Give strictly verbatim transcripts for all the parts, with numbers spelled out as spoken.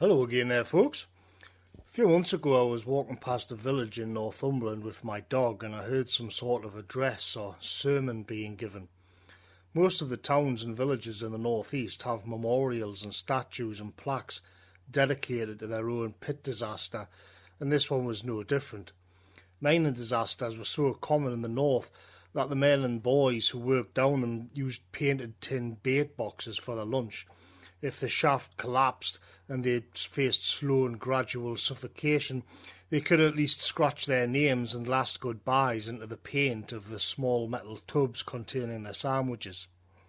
Hello again there, folks. A few months ago I was walking past a village in Northumberland with my dog and I heard some sort of address or sermon being given. Most of the towns and villages in the northeast have memorials and statues and plaques dedicated to their own pit disaster, and this one was no different. Mining disasters were so common in the north that the men and boys who worked down them used painted tin bait boxes for their lunch. If the shaft collapsed and they faced slow and gradual suffocation, they could at least scratch their names and last goodbyes into the paint of the small metal tubs containing their sandwiches.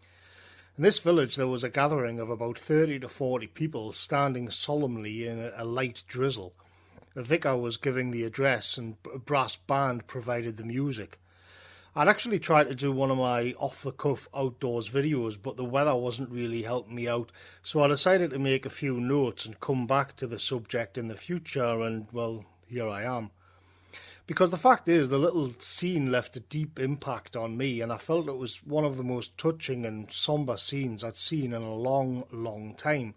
In this village there was a gathering of about thirty to forty people standing solemnly in a light drizzle. A vicar was giving the address and a brass band provided the music. I'd actually tried to do one of my off-the-cuff outdoors videos, but the weather wasn't really helping me out, so I decided to make a few notes and come back to the subject in the future, and, well, here I am. Because the fact is, the little scene left a deep impact on me, and I felt it was one of the most touching and sombre scenes I'd seen in a long, long time.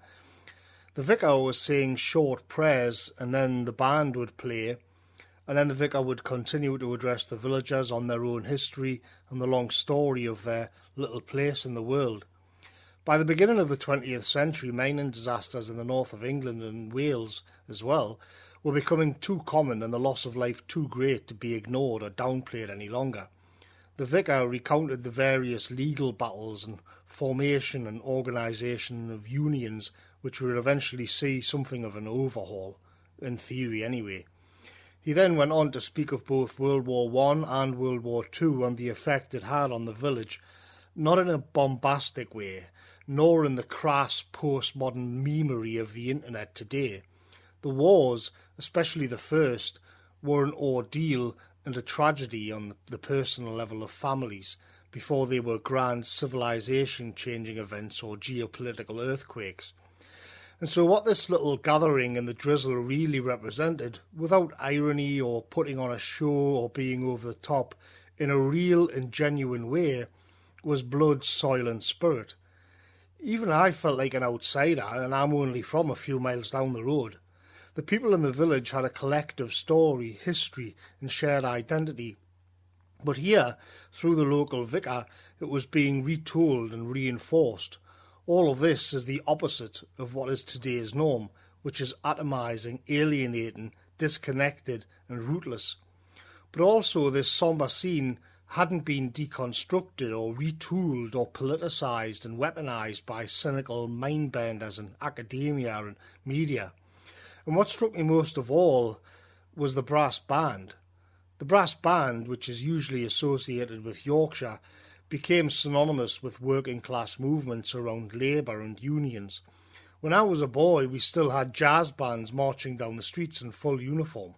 The vicar was saying short prayers, and then the band would play, and then the vicar would continue to address the villagers on their own history and the long story of their little place in the world. By the beginning of the twentieth century, mining disasters in the north of England and Wales as well were becoming too common and the loss of life too great to be ignored or downplayed any longer. The vicar recounted the various legal battles and formation and organisation of unions which would eventually see something of an overhaul, in theory anyway. He then went on to speak of both World War One and World War Two and the effect it had on the village, not in a bombastic way, nor in the crass postmodern memery of the internet today. The wars, especially the first, were an ordeal and a tragedy on the personal level of families, before they were grand civilization-changing events or geopolitical earthquakes. And so what this little gathering in the drizzle really represented, without irony or putting on a show or being over the top, in a real and genuine way, was blood, soil and spirit. Even I felt like an outsider, and I'm only from a few miles down the road. The people in the village had a collective story, history and shared identity. But here, through the local vicar, it was being retold and reinforced. All of this is the opposite of what is today's norm, which is atomising, alienating, disconnected and rootless. But also this sombre scene hadn't been deconstructed or retooled or politicised and weaponised by cynical mindbenders and academia and media. And what struck me most of all was the brass band. The brass band, which is usually associated with Yorkshire, became synonymous with working class movements around labour and unions. When I was a boy, we still had jazz bands marching down the streets in full uniform.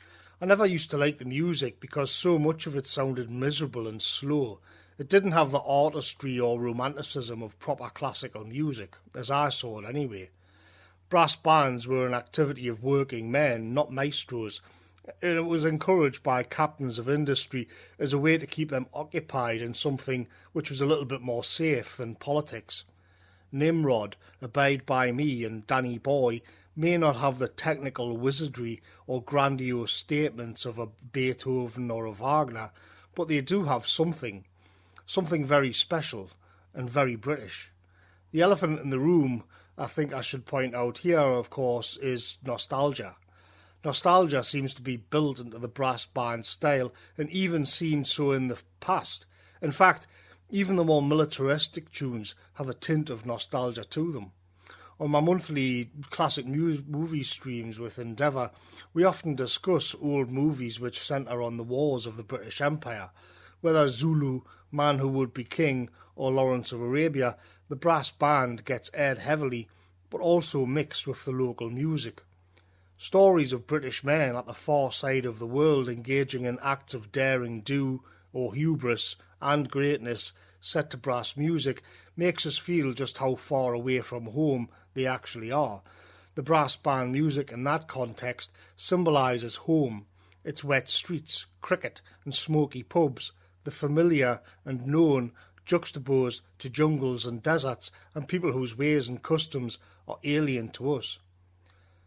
I never used to like the music because so much of it sounded miserable and slow. It didn't have the artistry or romanticism of proper classical music, as I saw it anyway. Brass bands were an activity of working men, not maestros, and it was encouraged by captains of industry as a way to keep them occupied in something which was a little bit more safe than politics. Nimrod, Abide by Me and Danny Boy may not have the technical wizardry or grandiose statements of a Beethoven or a Wagner, but they do have something, something very special and very British. The elephant in the room, I think I should point out here, of course, is nostalgia. Nostalgia seems to be built into the brass band style and even seemed so in the past. In fact, even the more militaristic tunes have a tint of nostalgia to them. On my monthly classic mu- movie streams with Endeavour, we often discuss old movies which centre on the wars of the British Empire. Whether Zulu, Man Who Would Be King or Lawrence of Arabia, the brass band gets aired heavily, but also mixed with the local music. Stories of British men at the far side of the world engaging in acts of daring do or hubris and greatness set to brass music makes us feel just how far away from home they actually are. The brass band music in that context symbolises home, its wet streets, cricket and smoky pubs, the familiar and known juxtaposed to jungles and deserts and people whose ways and customs are alien to us.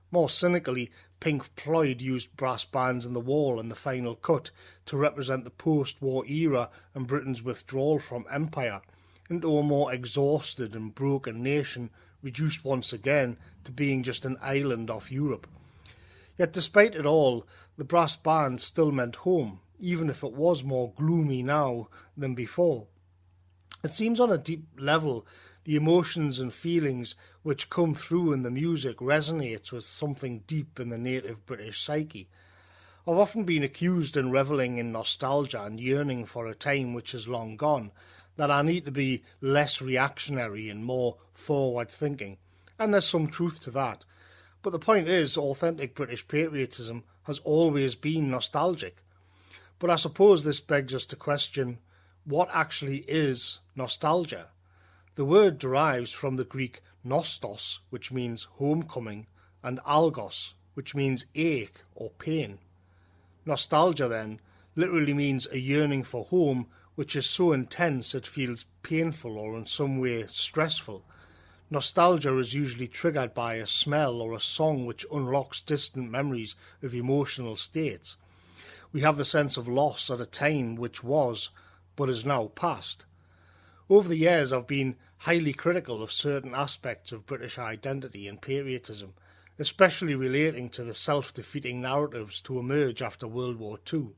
More cynically, Pink Floyd used brass bands in The Wall and The Final Cut to represent the post-war era and Britain's withdrawal from empire into a more exhausted and broken nation, reduced once again to being just an island off Europe. Yet despite it all, the brass band still meant home, even if it was more gloomy now than before. It seems on a deep level the emotions and feelings which come through in the music resonates with something deep in the native British psyche. I've often been accused in revelling in nostalgia and yearning for a time which is long gone, that I need to be less reactionary and more forward-thinking, and there's some truth to that. But the point is, authentic British patriotism has always been nostalgic. But I suppose this begs us to question, what actually is nostalgia? The word derives from the Greek nostos, which means homecoming, and algos, which means ache or pain. Nostalgia, then, literally means a yearning for home which is so intense it feels painful or in some way stressful. Nostalgia is usually triggered by a smell or a song which unlocks distant memories of emotional states. We have the sense of loss at a time which was, but is now past. Over the years I've been highly critical of certain aspects of British identity and patriotism, especially relating to the self-defeating narratives to emerge after World War Two.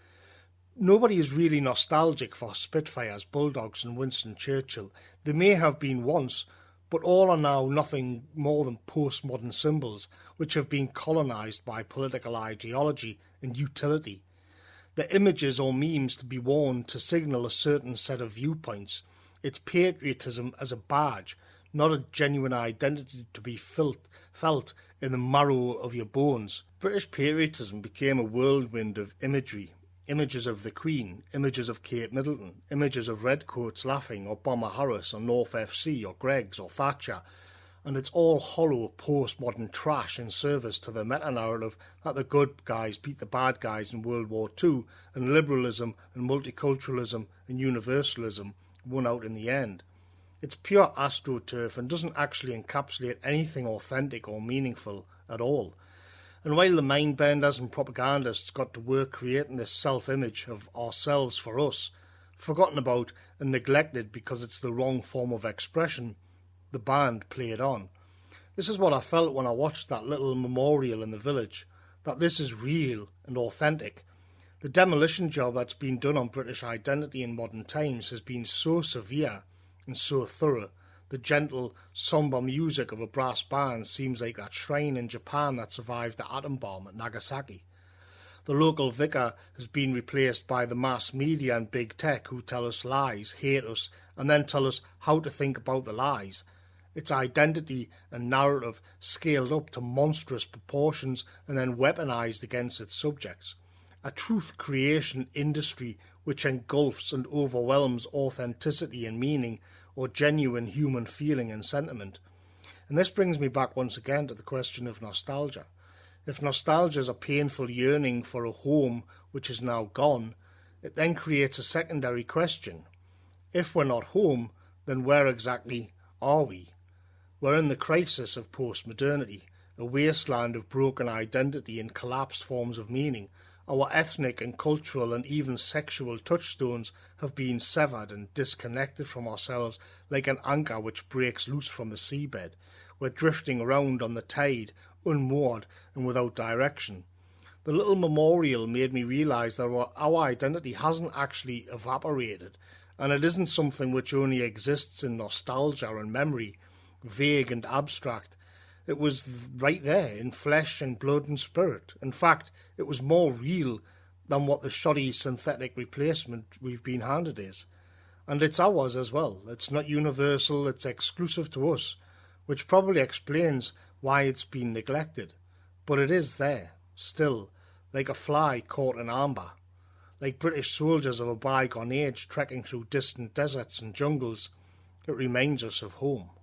Nobody is really nostalgic for Spitfires, Bulldogs and Winston Churchill. They may have been once, but all are now nothing more than postmodern symbols which have been colonised by political ideology and utility. They're images or memes to be worn to signal a certain set of viewpoints. It's patriotism as a badge, not a genuine identity to be felt, felt in the marrow of your bones. British patriotism became a whirlwind of imagery. Images of the Queen, images of Kate Middleton, images of Redcoats laughing, or Bomber Harris, or North F C, or Greggs, or Thatcher, and it's all hollow postmodern trash in service to the meta-narrative that the good guys beat the bad guys in World War Two, and liberalism and multiculturalism and universalism won out in the end. It's pure astroturf and doesn't actually encapsulate anything authentic or meaningful at all. And while the mindbenders and propagandists got to work creating this self-image of ourselves for us, forgotten about and neglected because it's the wrong form of expression, the band played on. This is what I felt when I watched that little memorial in the village, that this is real and authentic. The demolition job that's been done on British identity in modern times has been so severe and so thorough. The gentle, sombre music of a brass band seems like that shrine in Japan that survived the atom bomb at Nagasaki. The local vicar has been replaced by the mass media and big tech who tell us lies, hate us, and then tell us how to think about the lies. Its identity and narrative scaled up to monstrous proportions and then weaponized against its subjects. A truth creation industry which engulfs and overwhelms authenticity and meaning, or genuine human feeling and sentiment. And this brings me back once again to the question of nostalgia. If nostalgia is a painful yearning for a home which is now gone, it then creates a secondary question. If we're not home, then where exactly are we? We're in the crisis of postmodernity, a wasteland of broken identity and collapsed forms of meaning. Our ethnic and cultural and even sexual touchstones have been severed and disconnected from ourselves like an anchor which breaks loose from the seabed. We're drifting around on the tide, unmoored and without direction. The little memorial made me realise that our, our identity hasn't actually evaporated, and it isn't something which only exists in nostalgia and memory, vague and abstract. It was right there, in flesh and blood and spirit. In fact, it was more real than what the shoddy synthetic replacement we've been handed is. And it's ours as well. It's not universal, it's exclusive to us, which probably explains why it's been neglected. But it is there, still, like a fly caught in amber. Like British soldiers of a bygone age trekking through distant deserts and jungles, it reminds us of home.